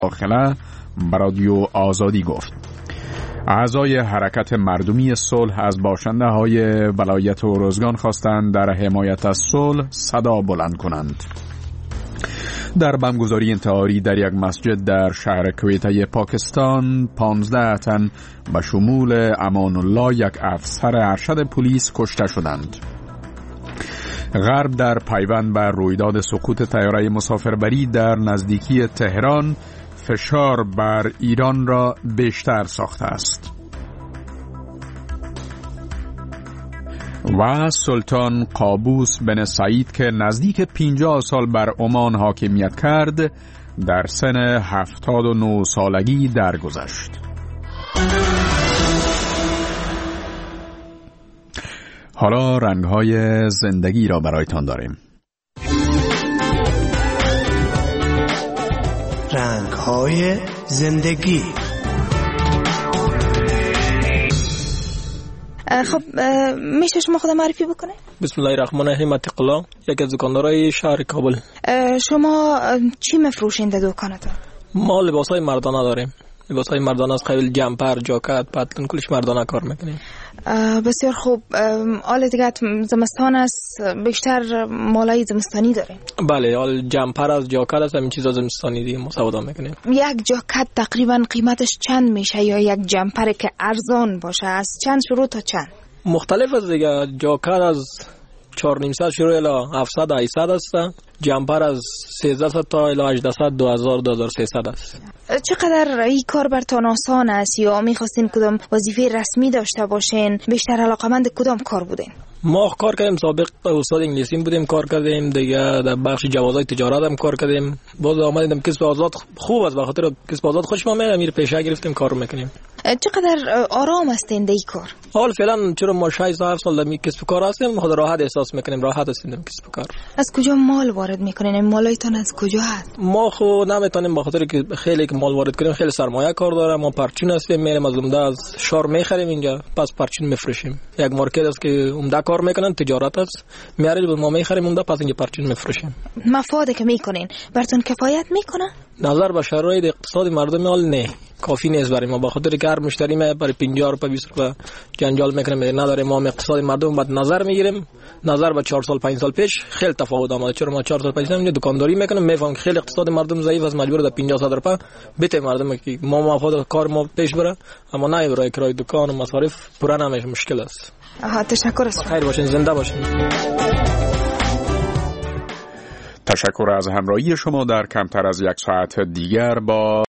داخله به رادیو آزادی گفت. اعضای حرکت مردمی صلح از باشنده های ولایت ارزگان خواستند در حمایت از صلح صدا بلند کنند. در بمبگذاری انتحاری در یک مسجد در شهر کویته پاکستان 15 تن به شمول امان الله یک افسر ارشد پلیس کشته شدند. غرب در پیوند بر رویداد سقوط طیاره مسافربری در نزدیکی تهران فشار بر ایران را بیشتر ساخته است. و سلطان قابوس بن سعید که نزدیک 50 سال بر عمان حاکمیت کرد در سن 79 سالگی درگذشت. حالا رنگ‌های زندگی را برایتان داریم. رنگ‌های زندگی. خب میشه شما خود معرفی بکنه؟ بسم الله الرحمن الرحیم. اتقلا، یکی از دکاندارای شهر کابل. شما چی میفروشین در دکانتون؟ ما لباسای مردانه داریم. لباسای مردانه از قبیل جمپر، جاکت، پتلون، کلش مردانه کار میکنیم. بسیار خوب. حال دیگه زمستان است، بیشتر مالای زمستانی داریم. بله، حال جمپر از جاکت است، همین چیزا زمستانی دیگه ما سودا میکنیم. یک جاکت تقریبا قیمتش چند میشه یا یک جمپر که ارزان باشه از چند شروع تا چند؟ مختلف است دیگه. جاکت از 400 شروع الی 700 800 است. جمپر از 1300 تا الی 1800 2000 2300 است. چقدر این کار برتان آسان است یا میخواستین کدام وظیفه رسمی داشته باشین؟ بیشتر علاقمند کدام کار بودین؟ ما کار کردیم، سابق استاد انگلیسی بودیم، کار کردیم دیگه، در بخش جوازهای تجارت هم کار کردیم. باز آمدیم کسب آزاد خوب است، بخاطر کسب آزاد خوش ما میاد، میره پیشه گرفتیم کار میکنیم. چقدر آرام هستین در این کار؟ حال فعلا چرا ما 6 سال در کسب کار هستیم، خود راحت احساس میکنیم، راحت هستیم در کسب کار. از کجا مال وارد میکنین؟ مالایتان از کجا هست؟ ما خو نمیتونیم، بخاطر که خیلی که مال وارد کنیم خیلی سرمایه کار داره. ما پرچون هستیم، میریم از عمده از شار میخریم اینجا، پس پرچون میفروشیم. یک مارکت است که عمده کار میکنن، تجارت است، میاریم ما میخریم عمده، پس اینجا پرچون میفروشیم. مفاده که میکنین براتون کفایت میکنه؟ نظر به شرایط اقتصادی مردم حال نه کافی نیست برای ما، بخاطر که هر مشتری ما برای 50 روپیه 20 روپیه جنجال میکنه، نداره. ما اقتصاد مردم بعد نظر میگیریم. نظر به 4 سال 5 سال پیش خیلی تفاوت آمده. چرا ما 4 سال 5 سال اینجا دکانداری میکنیم، میفهمم خیلی اقتصاد مردم ضعیف است، مجبور در 50 روپیه بده مردم که ما مفاد کار ما پیش بره، اما نه برای کرای دکان و مصارف پورا نمیشه، مشکل است. تشکر است. خیر باشین، زنده باشین. تشکر از همراهی شما. در کمتر از یک ساعت دیگر با